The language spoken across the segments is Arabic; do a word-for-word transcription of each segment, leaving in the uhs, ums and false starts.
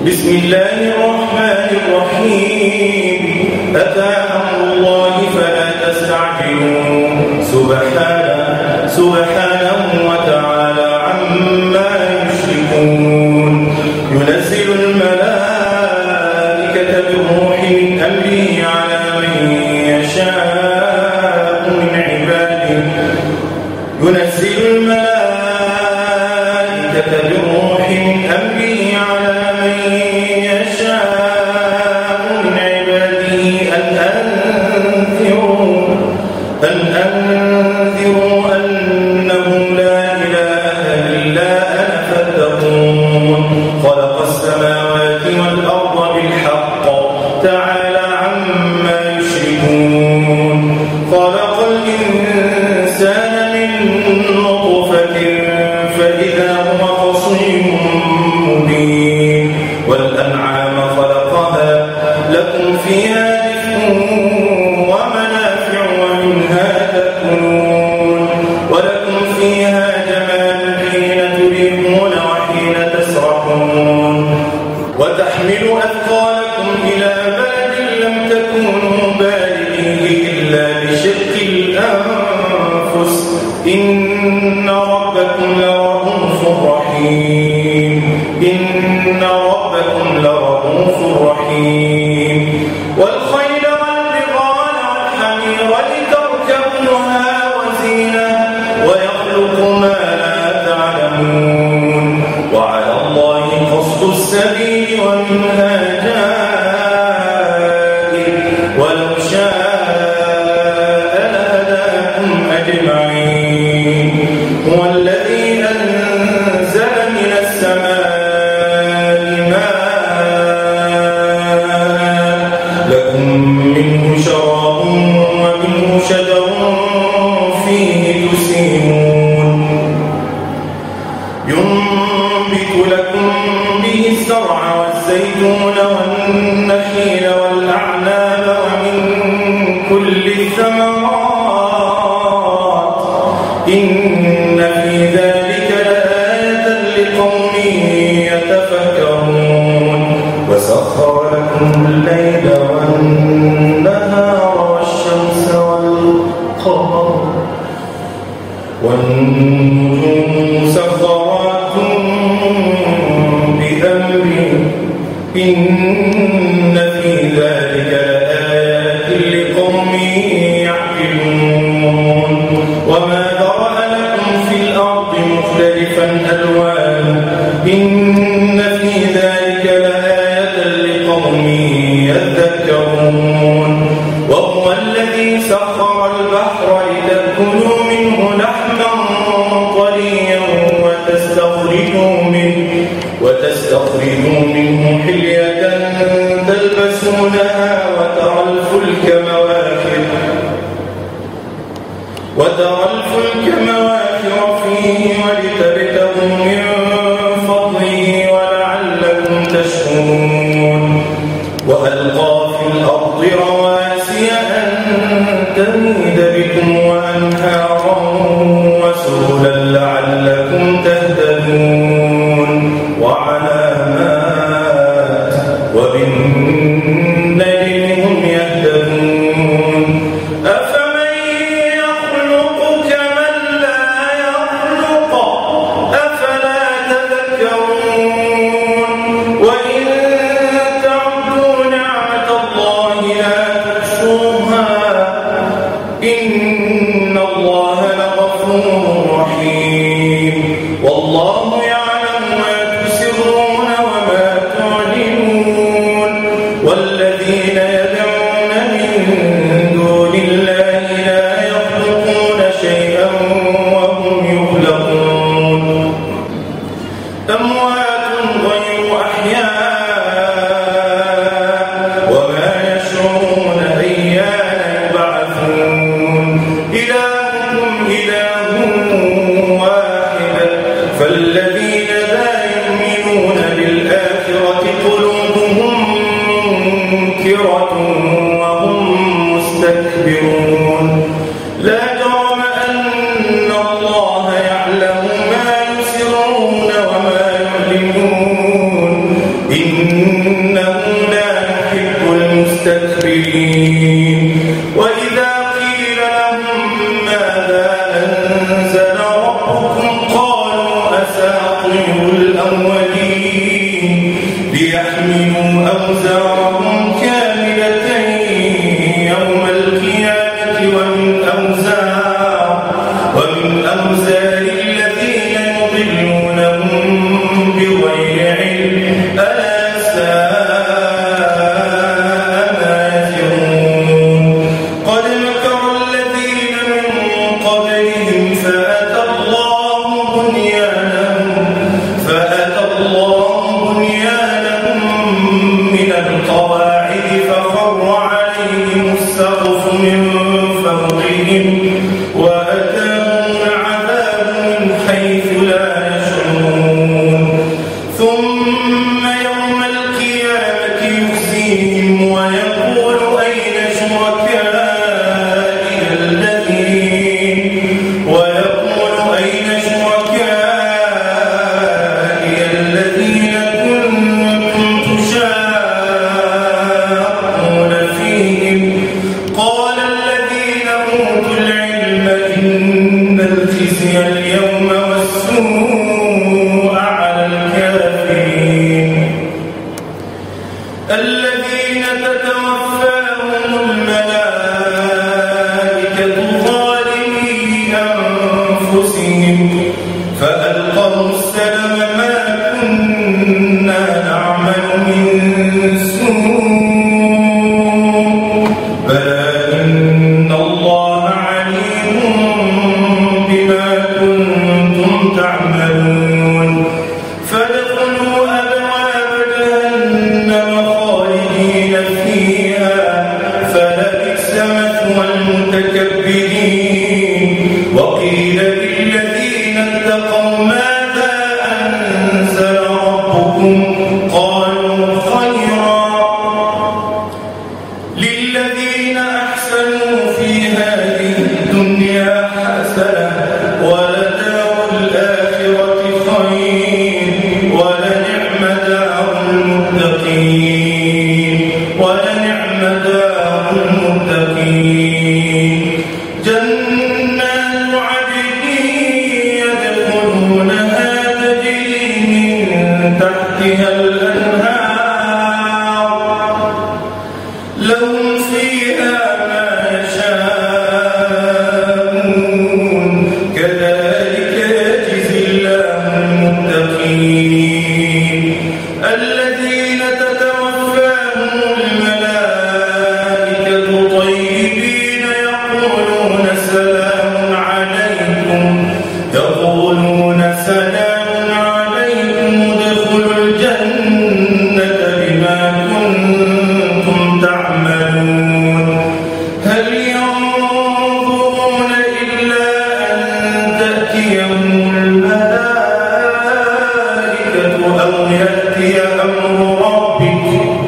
بسم الله الرحمن الرحيم أتى أمر الله فلا تستعجلوه سبحانه سبحانه وتعالى عما يشركون ينزل الملائكة بالروح من أمره على من يشاء من عباده ينزل الملائكة بالروح من أمره على من يشاء من عباده أن أنذروا أن أنذروا أنه لا إله إلا أنا فاتقون خلق السماوات والأرض بالحق تعالى عما يشركون خلق الإنسان من نطفة فإذا هو خصيم مبين والأنعام خلقها لكم فيها دفء ومنافع ومنها تأكلون ولكم فيها جمال حين تريحون وحين تسرحون وتحمل أثقالكم إلى بلد لم تكونوا بالغيه إلا بشق الأنفس إن ربكم لرؤوف رحيم إن ربكم لرؤوف رحيم والخيل والبغال والحمير لتركبوها وزينة ويخلق ما لا تعلمون وعلى الله قصد السبيل ومنها جائر ولو شاء لهداكم أجمعين هو الذي أنزل من السماء ماء لكم منه شراب ومنه شجر فيه تسيمون ينبت لكم به الزرع والزيتون والنخيل والأعناب ومن كل الثمرات إن في ذلك لآية لقوم يتفكرون وسخر لكم الليل والنهار والشمس والقمر والنجوم مسخرات بأمره إن في ذلك لآيات لقوم يعقلون وما ذرأ لكم في الأرض مختلفا ألوانه إن في ذلك لآية لقوم يذكرون وهو الذي سخر البحر لتأكلوا منه لحما طريا وتستخرجوا منه وتستخرجوا منه حلية تلبسونها وترى الفلك مواخر وترى الفلك مواخر فيه ولتبتغوا من فضله ولعلكم تشكرون وألقى في الأرض رواسي أن تميد بكم وأنهارا وسبلا لعلكم تهتدون وعلامات وبالنجم هم يهتدون أفمن يخلق كمن لا يخلق أفلا تذكرون وإن تعدوا نعمة الله لا تحصوها إن الله لغفور رحيم والله يعلم ما تسرون وما تعلنون والذين يدعون من دون الله لا يخلقون شيئا وهم يخلقون أموات غير أحياء وما يشعرون أيان يبعثون إلهكم إله واحد فالذين لا يؤمنون بالآخرة قلوبهم منكرة وهم مستكبرون لا جرم أن الله يعلم ما يسرون وما يعلنون إنه لا يحب المستكبرين وإذا قيل لهم ماذا أنزل ربكم قالوا أساطير الأولين ليحملوا أوزارهم كاملة يوم القيامة ومن أوزار ومن أوزار الذين يضلونهم بغير علم ألا ساء ما يزرون قد مكر الذين من قبلهم فأتى الله بنيانهم فأتى الله بنيانهم من القواعد فخر عليهم السقف من فوقهم وأتاهم العذاب من حيث لا يشعرون ثم يوم القيامة يخزيهم ويقول أين شركائي الذين ويقول أين شركائي الذين كنتم تشاقون فيهم قال الذين أوتوا العلم إن الخزي اليوم والسوء على الكافرين الذين تتوفاهم الملائكة ظالمي أنفسهم فألقوا السلم ما كنا نعمل من سوء بلى إن الله عليم بما كنتم تعملون فادخلوا أبواب جهنم خالدين فيها فلبئس مثوى المتكبرين وقيل للذين اتقوا ماذا أنزل ربكم قالوا خيرا للذين أحسنوا في هذه الدنيا حسنة ولدار الآخرة خير ولنعم دار المتقين ولنعم دار المتقين جنات عدن يدخلونها تجري من تحتها الأنهار لهم فيها ما يشاءون كذلك يجزي الله المتقين الذين تتوفاهم الملائكة طيبين يقولون سلام عليكم يقولون سلام عليكم ادخلوا الجنة بما كنتم تعملون هل ينظرون إلا أن تأتيهم الملائكة أو يأتي أمر ربك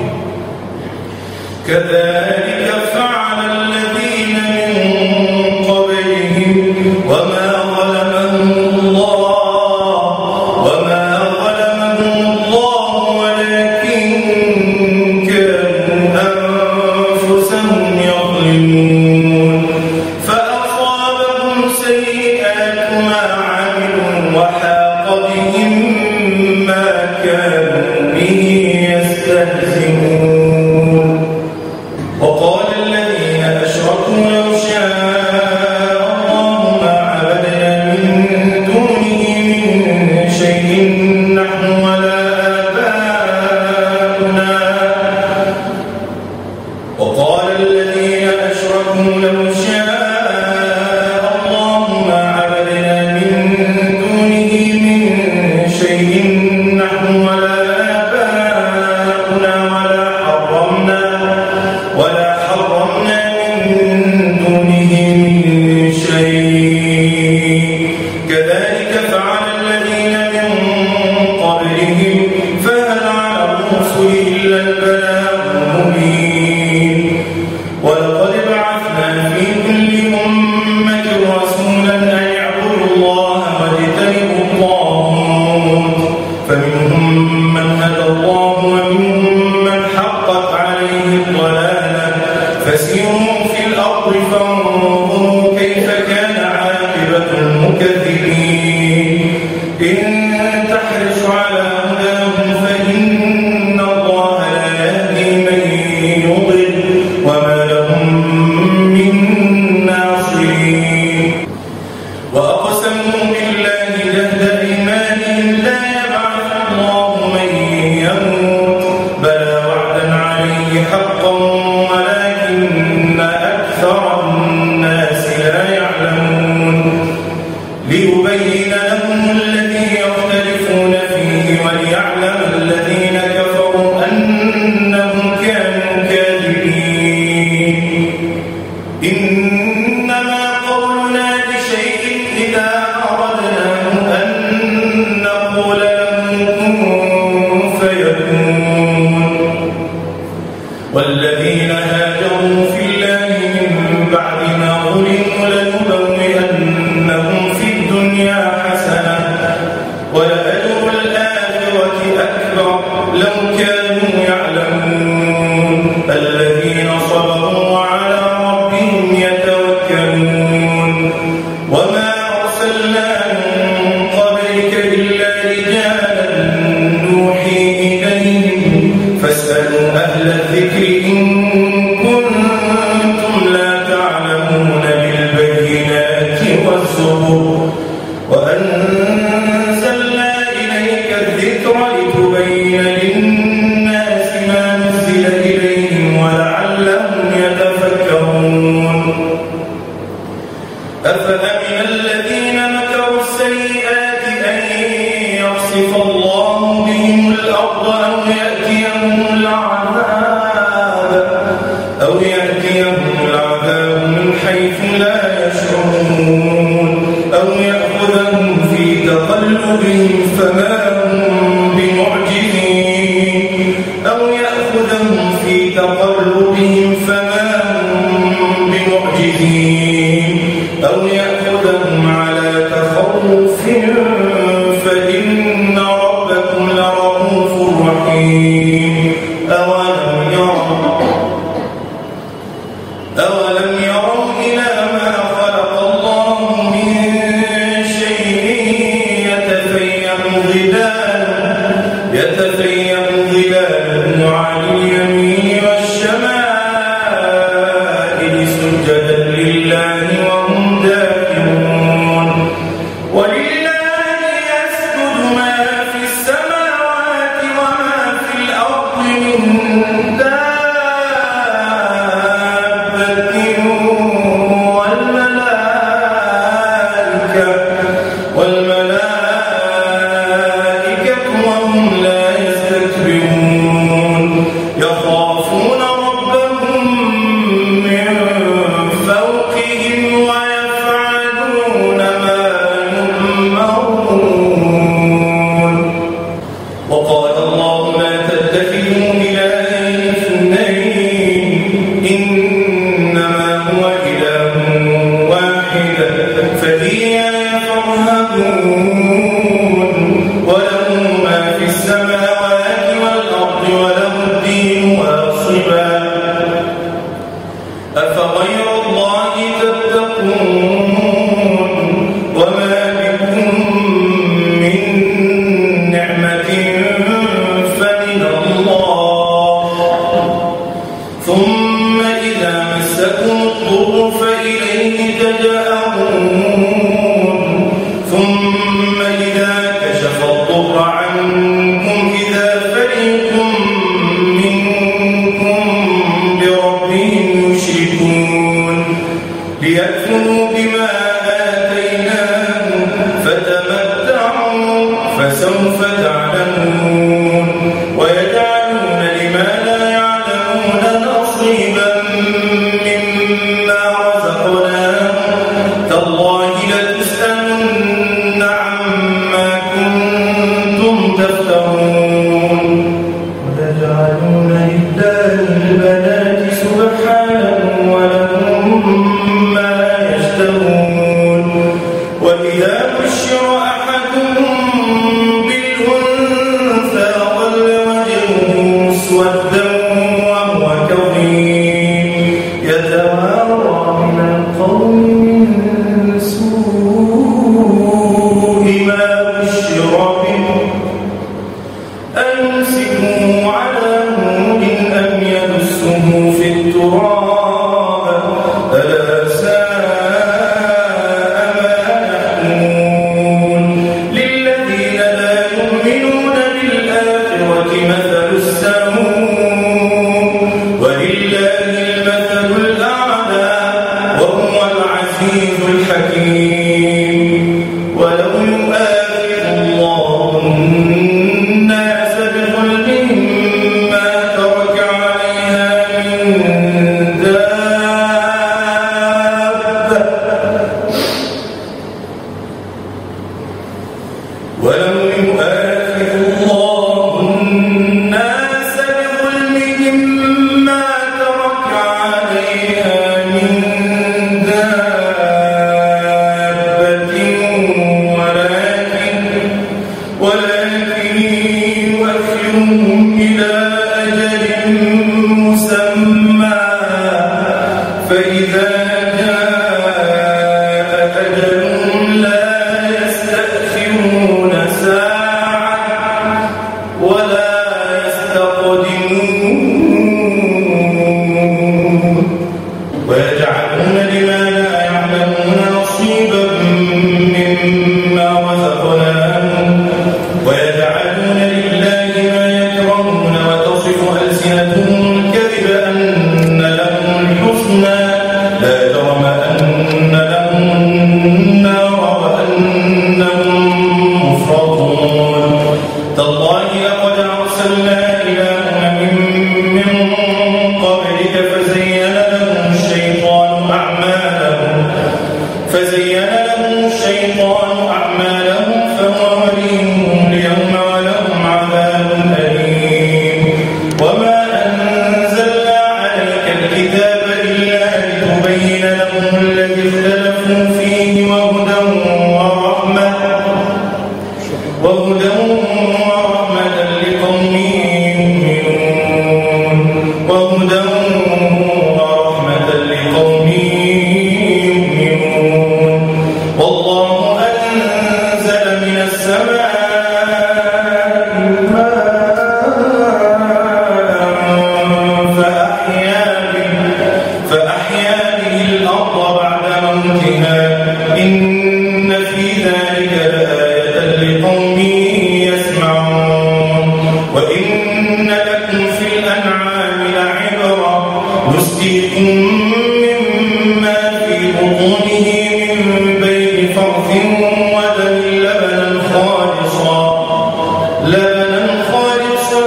كذلك فعل الذين من قبلهم وما ظلمهم الله وما ظلمهم الله ولكن كانوا أنفسهم يظلمون فأصابهم سيئات ما عملوا وحاق بهم ما كانوا به يستهزئون وقال الذين أشركوا لو شاء الله ما عبدنا من دونه من شيء نحن ولا آباؤنا وقال الذين أشركوا لو شاء الله ما عبدنا من دونه من شيء نحن ولا آباؤنا ولا حرمنا ولا حرمنا من دونه من شيء كذلك فعل الذين من قبلهم فهل على الرسل إلا البلاغ المبين ولقد بعثنا في كل أمة رسولا أن يعبدوا الله واجتنبوا الطاغوت فمنهم من هدى الله ومنهم والذين هاجروا في الله من بعد ما ظلموا لنبوئنهم في الدنيا حسنة ولأجر الآخرة أكبر لو كانوا يعلمون الذين صبروا وعلى ربهم يتوكلون وما أرسلنا من قبلك إلا رجالا نوحي إليهم فاسألوا أهل الذكر إن كنتم لا تعلمون بالبينات والزبر وأنزلنا إليك الذكر لتبين للناس ما نزل إليهم ولعلهم يتفكرون أفأمن الذين مكروا السيئات أن يخسف الله بهم الأرض أو يأتيهم العذاب أو يأتيهم العذاب من حيث لا يشعرون أو يأخذهم في تقلبهم فما هم بمعجزين أو يأخذهم في تقلبهم فما هم بمعجزين أو يأخذهم على تخوف فإن ربكم لرؤوف رحيم أولم يروا أولم يروا إلى ما خلق الله من شيء يتفيأ ظلاله يتفيأ ظلاله عن اليمين والشمائل سجدا لله وهم داخرون ولله يسجد ما في السماوات وما في الأرض من دابة والملائكة والملائكة وهم لا يستكبرون يخافون ربهم من فوقهم ويفعلون ما يؤمرون وقال الله لا تتخذوا إلهين اثنين إنما هو إله واحد فإياي فارهبون وله ما في السماوات والأرض وله الدين واصبا أفغير الله تتقون وما بكم من نعمة فمن الله ثم إذا مسكم الضر فإليه تجأرون ثم إذا كشف الضر عنكم إذا فريق منكم بربهم يشركون ليكفروا بما آتيناهم فتمتعوا فسوف تعلمون ويجعلون لما لا يعلمون نصيبا مما رزقناهم تالله لتسألن عما كنتم تفترون ويجعلون لله البنات سبحانه ولهم ما يشتهون وإذا بشر أحدهم بالأنثى ظل وجهه مسودا وهو كظيم يتوارى من القوم من سوء ما بشر به أيمسكه على هون أم يدسه في التراب ألا ساء ما يحكمون للذين لا يؤمنون بالآخرة مثل السوء إلى أجل مسمى فإذا جاء أجلهم لا يستأخرون ساعة ولا يستقدمون ويجعلون لما لا يعلمون نصيبا مما رزقناهم ويجعلون لله ما يكرهون وتصف ألسنتهم الكذب أن لهم الحسنى لا جرم أن لهم النار وأنهم مفرطون تالله لقد أرسلنا إلى أمم من قبلك فزين لهم الشيطان أعمالهم فزين لهم الشيطان أعمالهم فهو وليهم اليوم ولهم عذاب أليم وما أنزلنا عليك الكتاب إلا لتبين لهم الذي اختلفوا فيه وهدى ورحمة وهدى ورحمة لقوم يؤمنون وهدى ورحمة لقوم يؤمنون والله أنزل من السماء ماء فأحيا به فأحيا به الأرض بعد موتها إن في ذلك لآية لقوم يسمعون وإن لكم في الأنعام لعبرة نسقيكم مما في بطونه من بين فرث ودم لبنا خالصا لبنا خالصا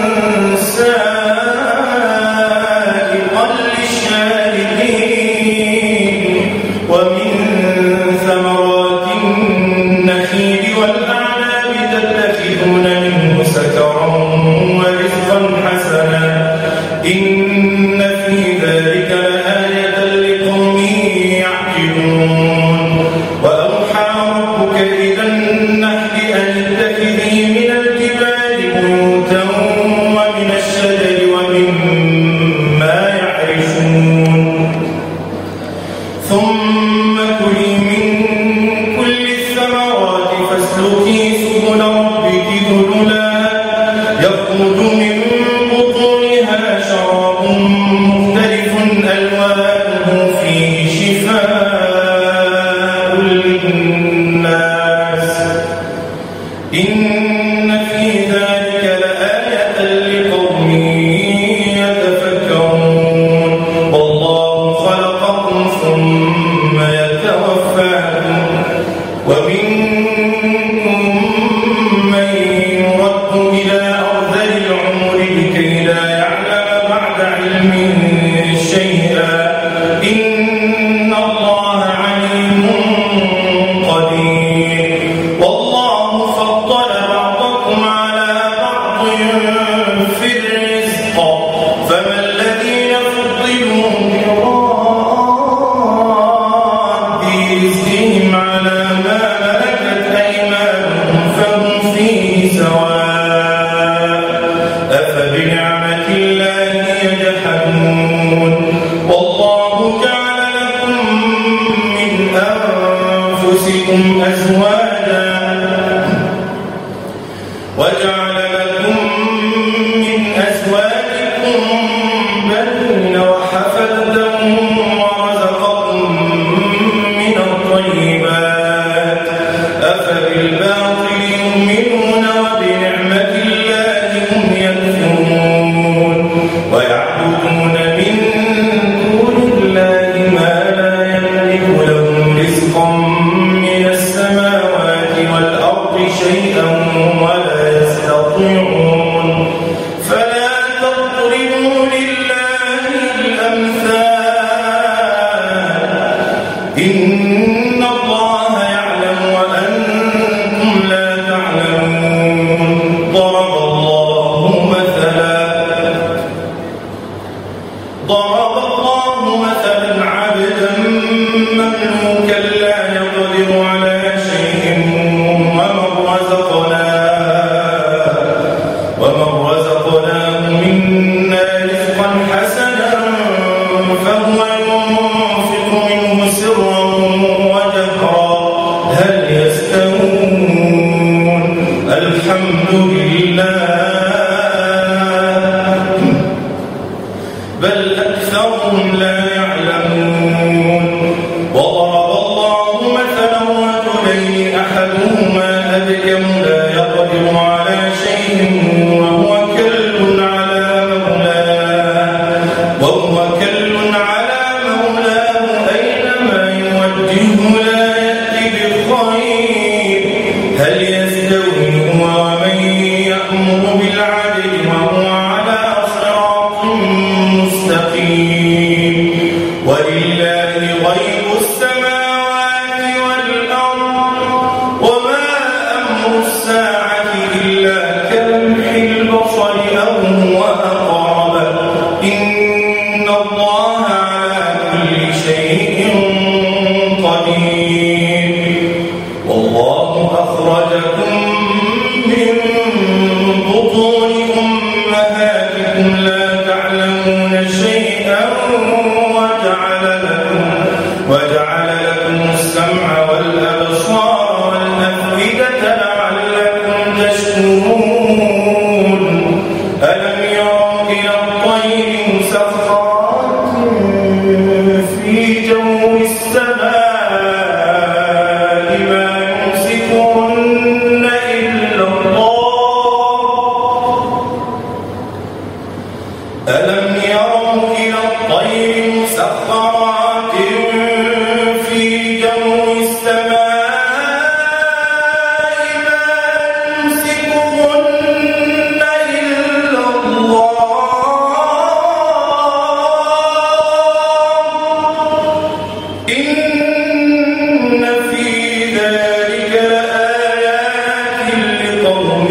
سائغا للشاربين ومن ثمرات النخيل والأعناب تتخذون منه سكرا ورزقا حسنا إن في ذلك لآية لقوم يعقلون وأوحى ربك إلى النحل أن اتخذي من الجبال بيوتا ومن الشجر ومما يعرشون ثم كلي من كل الثمرات فاسلكي سبل ربك ذللا يخرج من بطونها شراب مختلف ألوانه فيه شفاء للناس إن في ذلك لآية لقوم يتفكرون والله خلقكم ثم يتوفاكم ومنكم من يرد إلى أرذل العمر لكي لا يعلم بعد علم شيئا إن الله عليم قدير والله فضل بعضكم على بعض في الرزق فما الذين فضلوا براد رزقهم على ما ملكت أيمانهم فهم فيه سواء أفبنعمة الله يجحدون والله جعل لكم من أنفسكم أزواجا وجعل لكم من أزواجكم بنين وحفدة ورزقكم من الطيبات أفبالباطل يؤمنون وبنعمة الله هم يكفرون ويعبدون من دون الله ما لا يملك لهم رزقا من السماوات والأرض شيئا ولا يستطيعون فلا تضربوا لله الأمثال إن الله يعلم وأنتم لا تعلمون ضرب الله مثلا ضرب الله مثلا عبدا مملوكا لا يقدر على شيء ومن رزقناه ومن رزقناه أنكم لا تعلمون شيئا وجعل لكم وجعل لكم السمع والأبصار والأفئدة لعلكم تشكرون ألم يروا إلى الطير مسخرات في جو السماء ما يمسكهن إلا الله ألم يروا إلى الطير مسخرات في جو السماء ما يمسكهن إلا الله إن في ذلك لآيات لقوم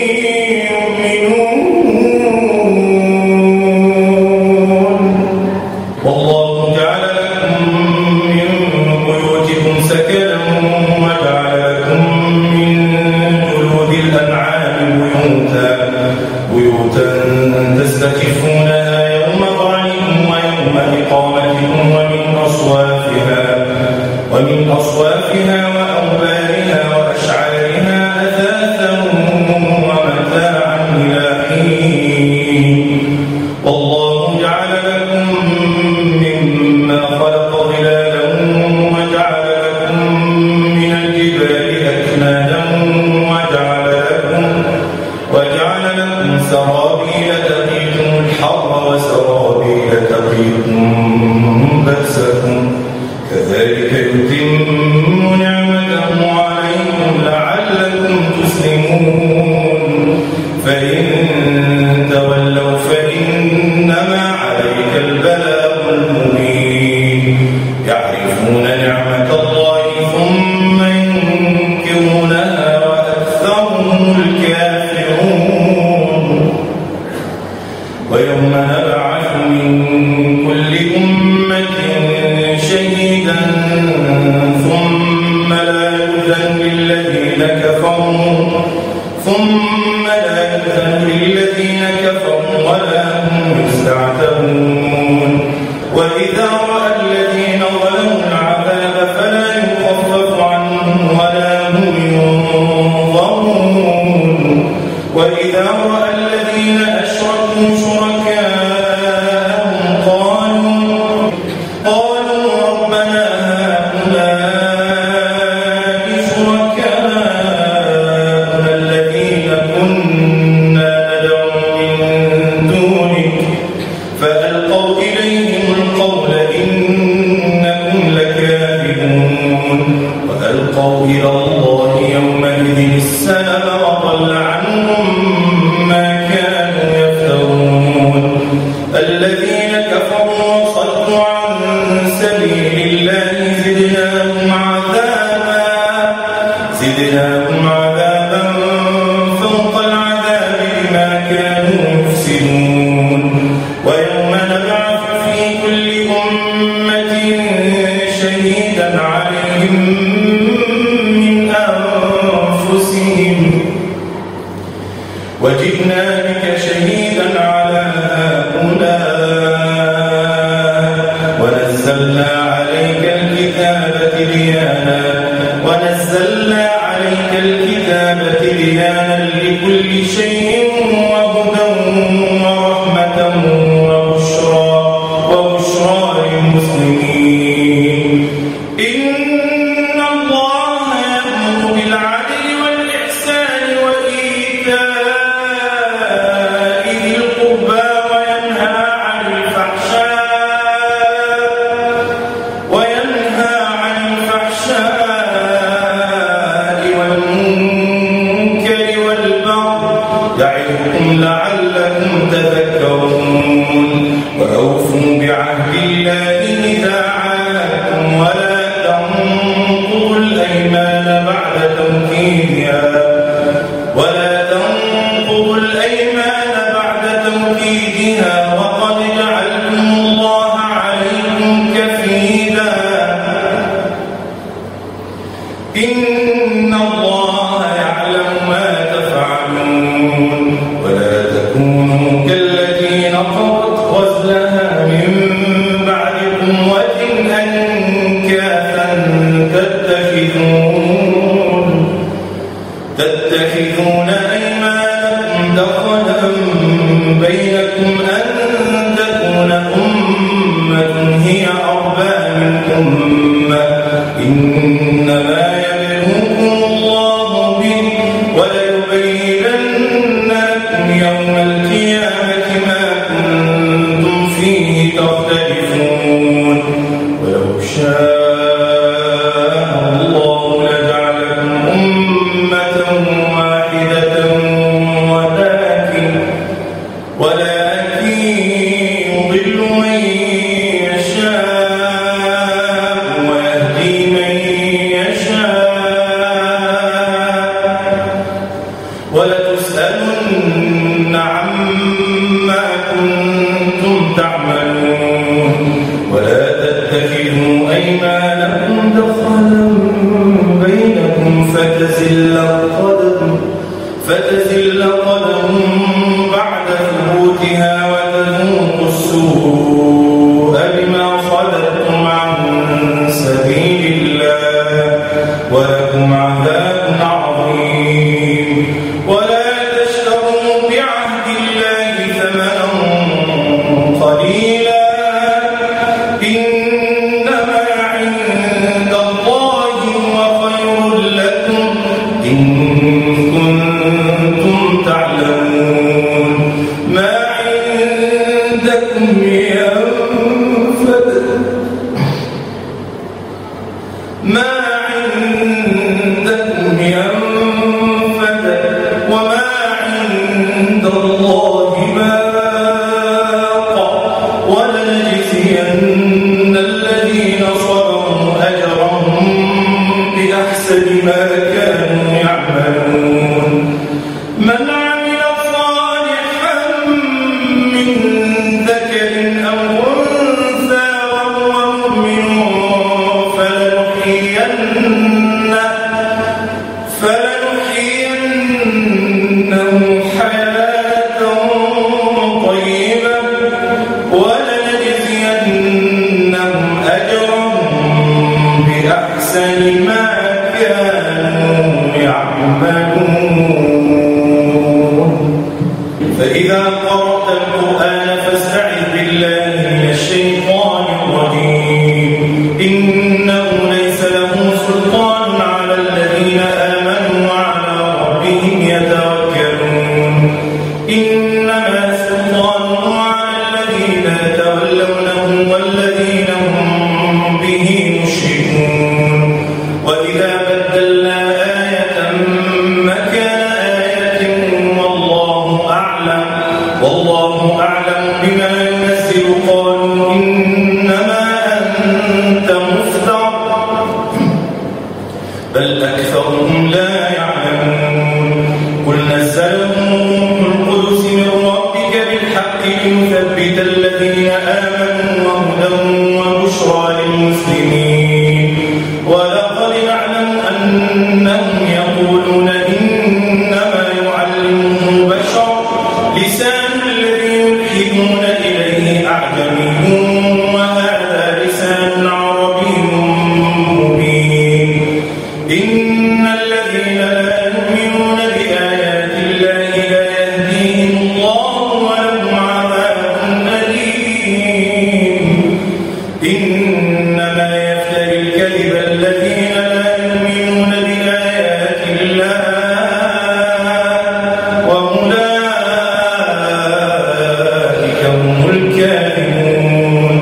يؤمنون والله جعل لكم من بيوتكم سكنا وجعل لكم من جلود الأنعام بيوتا بيوتا تستخفونها يوم ظعنكم ويوم إقامتكم ومن أصوافها ومن أصوافها وأوبارها وأشعارها أثاثا ومتاعا إلى حين والله جعل لكم مما خلق ظلالا وجعل لكم من الجبال أكنادا وجعل لكم وجعل لكم سرابيل تقيكم الحر وسرابيل تقيكم بأسكم كذلك يتم نعمته عليكم لعلكم تسلمون فإن تولوا فإنما عليك البلاغ المبين يعرفون نعمة الله ثم ينكرونها وأكثرهم الكافرون ويوم نبعث من كل أمة شهيدا ثم لا يؤذن للذين كفروا ثم لا يؤذن للذين كفروا ولا هم يستعتبون وإذا رأى الذين ظلموا العذاب فلا يخفف عنهم ولا هم ينظرون وإذا رأى الذين أشركوا شركاءهم قالوا قالوا ربنا هؤلاء شركاؤنا الذين كنا ندعو من دونك فألقوا إليهم القول إنكم لكاذبون وألقوا إلى الله يومئذ السلام وضل عنهم ما كانوا يفترون الذين كفروا وصدوا عن سبيل الله زدناهم عذابا زدناهم عذابا فوق العذاب بما كانوا يفسدون ويوم نبعث في كل أمة شهيدا عليهم من أنفسهم وجئنا بك شهيدا على هؤلاء ونزلنا عليك الكتاب تبيانا ونزلنا عليك الكتاب تبيانا لكل شيء وهدى ورحمة وبشرى وبشرى للمسلمين إن الله يأمر بالعدل والإحسان وإيتاء ذي القربى وينهى عن الفحشاء وينهى عن الفحشاء والمنكر والبغي يعظكم لعلكم تذكرون وأوفوا بعهد الله إذا عاهدتم ولا تنقضوا الأيمان بعد توكيدها ولا تنقضوا الأيمان بعد توكيدها وقد جعلتم الله عليكم كفيلا إن الله يعلم ما تفعلون ولا تكونوا كالذين بينكم أن تكون أمة هي أربى من أمة إنما يبلوكم الله به وليبينن لكم يوم القيامة ما كنتم فيه تختلفون ولو شاء الله لجعلكم أمة واحدة ولكن ولكن يضل من يشاء ويهدي من يشاء ولتسألن عما كنتم تعملون ولا تتخذوا أيمانكم دخلا بينكم فتزل قدم فتزل قدم بعد ثبوتها وتذوقوا السوء بما صددتم عن سبيل الله ولكم عذاب عظيم ولا تشتروا بعهد الله ثمنا قليلا إنما عند الله هو خير لكم إن كنتم تعلمون ما عندكم ينفد ما عندكم ينفد وما عند الله باق ولنجزين الذين صبروا أجرهم بأحسن ما كانوا يعملون من عمل صالحا من ذكر أو أنثى وهو مؤمن فلنحيينه فلنحيينه حياة طيبة ولنجزينهم أجرهم بأحسن ما كانوا يعملون فإذا قرأت القرآن فاستعذ بالله من الشيطان الرجيم إنه ليس له سلطان على الذين آمنوا وعلى ربهم يتوكلون إنما سلطانه على الذين يتولونه والذين هم به مشركون وإذا بدلنا آية مكان آية والله أعلم والله أعلم بما ينزل قالوا إنما أنت مفتر بل أكثرهم لا يعلمون قل نزله القدس من ربك بالحق ليثبت الذين آمنوا وهدى وبشرى للمسلمين ولقد نعلم أنهم يقولون إنما يعلمه بشر لسان الذي يلحدون إليه أعجمي وهذا لسان عربي مبين إن الذين لا يؤمنون بآيات الله لا يهديهم الله ولهم عذاب أليم إنما يفتري الكذب الذين لا يؤمنون بآيات الله وأولئك هم الكاذبون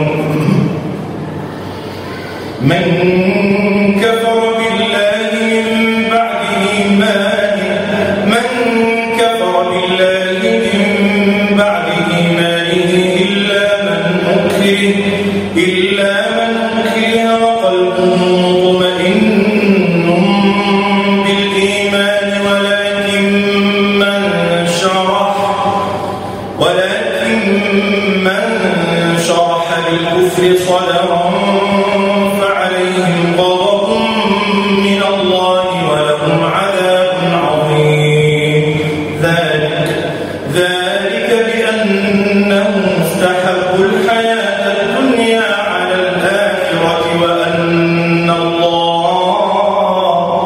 من كفر بالله من بعد إيمانه من كفر بالله من بعد إيمانه إلا من أكره إلا من أكره وقلبه مطمئن بالإيمان ولكن من شرح ولكن من شرح بالكفر صدرا فعليهم غضب من الله ولهم عذاب عظيم ذلك ذلك بأنهم استحبوا الحياة الدنيا على الآخرة وأن الله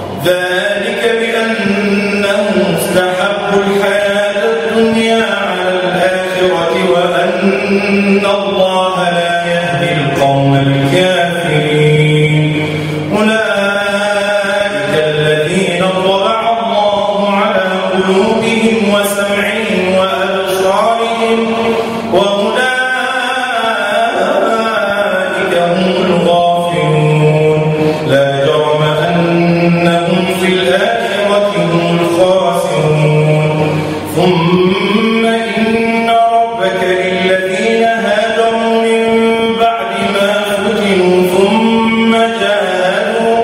ذلك بأنهم استحبوا الحياة الدنيا على أن الله لا يهدي القوم الكافرين أولئك الذين طبع الله على قلوبهم وسمعهم وأبصارهم وأولئك هم الغافلون لا جرم أنهم في الآخرة هم الخاسرون ثم إن ربك للذين هاجروا من بعد ما فتنوا ثم جاهدوا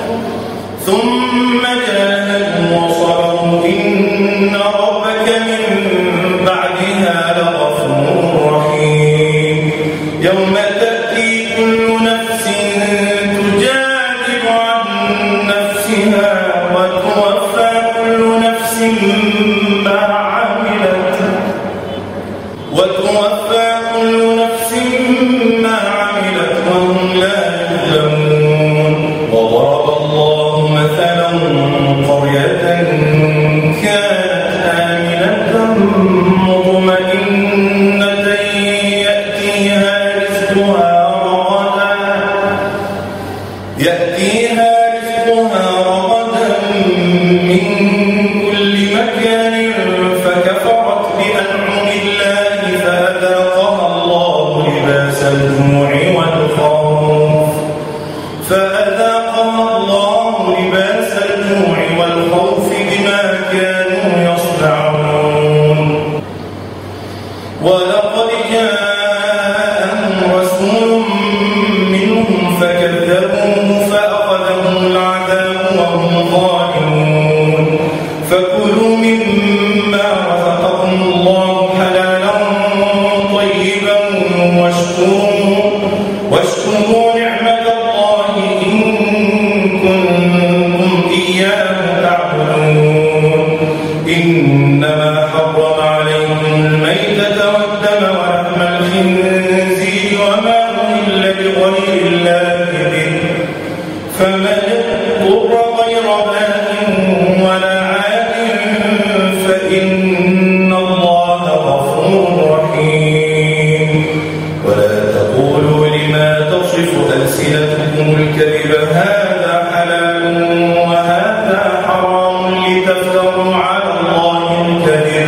ثم جاهدوا وصبروا إن ربك من بعدها لغفور رحيم يوم تأتي كل نفس تجادل عن نفسها وتوفى كل نفس ما عملت وتوفى كل نفس ما عملت وهم لا يظلمون وضرب الله مثلا قرية كانت آمنة مطمئنة يأتيها رزقها رغدا يأتيها رزقها رغدا من كل مكان فكفرت بأنعم الله فأذاقها الله لباس الجوع والخوف فأذاقها الله لباس الجوع والخوف بما كانوا يصنعون ولقد جاءهم رسول منهم فكذبوه فأخذهم العذاب وهم ظالمون فكلوا مما رزقكم الله حلالا طيبا واشكروا واشكروا نعمة الله إن كنتم إياه تعبدون إنما حرم عليكم الميتة والدم ولحم الخنزير وما أهل بغير الله به فمن اضطر غير باغ ولا عاد فإن الله غفور رحيم ولا تقولوا لما تصف ألسنتكم الكذب هذا حلال وهذا حرام لتفتروا على الله الكذب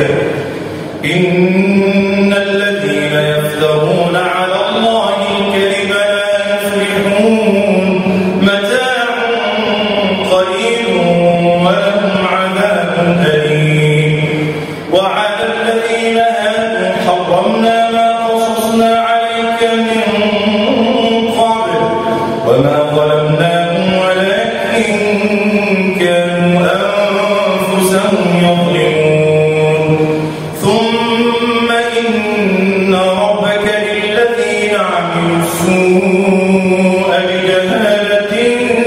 إن الذين يفترون على الله الكذب لا يفلحون متاع قليل ولهم عذاب أليم وعلى الذين هادوا حرمنا ما قصصنا عليك من قبل وما ظلمناهم ولكن كانوا أنفسهم يظلمون ثم إن ربك للذين عملوا السوء بجهالة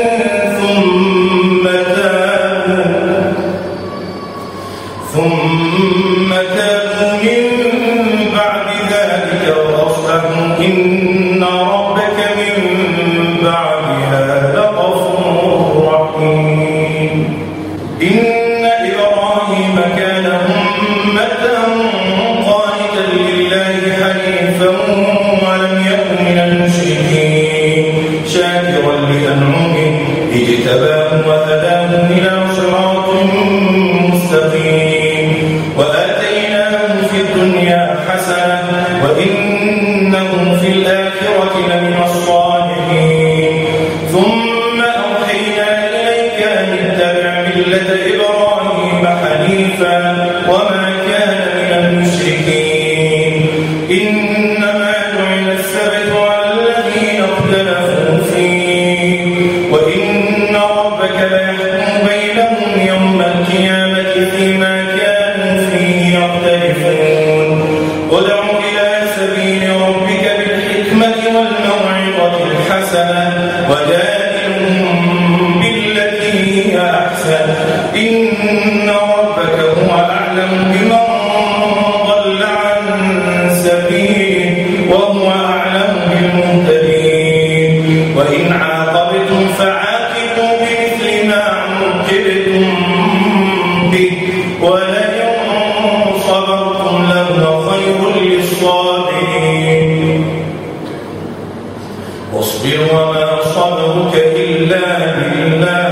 ثم تابوا ثم تابوا من بعد ذلك وأصلحوا إن ربك من بعدها لغفور رحيم إن إبراهيم كان أمة قانتا لله حنيفا ولم يكن من المشركين شاكرا لأنعمه اجتباه وهداه إلى صراط مستقيم وآتيناه في الدنيا حسنة وإنه في الآخرة لمن الصالحين ثم أوحينا إليك أن اتبع ملة إبراهيم حنيفا وما كان من المشركين إنما جعل السبت على الذين اختلفوا فيه وإن ربك ليحكم بينهم يوم القيامة فيما كانوا فيه يختلفون ادع إلى سبيل ربك بالحكمة والموعظة الحسنة وجادلهم بالتي هي أحسن إن ربك هو أعلم بمن ضل عن سبيله وما صبرك إلا بالله